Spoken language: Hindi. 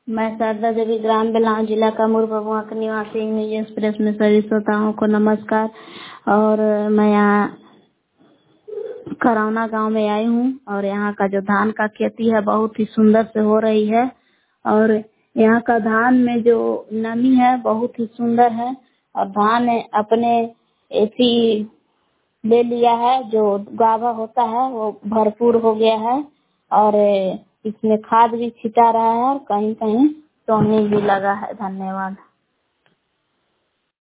मैं शारदा देवी ग्राम बेलाव जिला कामूर भभुआ का निवासी न्यूज एक्सप्रेस में सभी श्रोताओं को नमस्कार। और मैं यहाँ करौना गांव में आई हूँ और यहाँ का जो धान का खेती है बहुत ही सुंदर से हो रही है। और यहाँ का धान में जो नमी है बहुत ही सुंदर है और धान अपने ऐसी ले लिया है, जो गाभा होता है वो भरपूर हो गया है और इसमें खाद भी छिटा रहा है और कहीं कहीं टोहनी भी लगा है। धन्यवाद।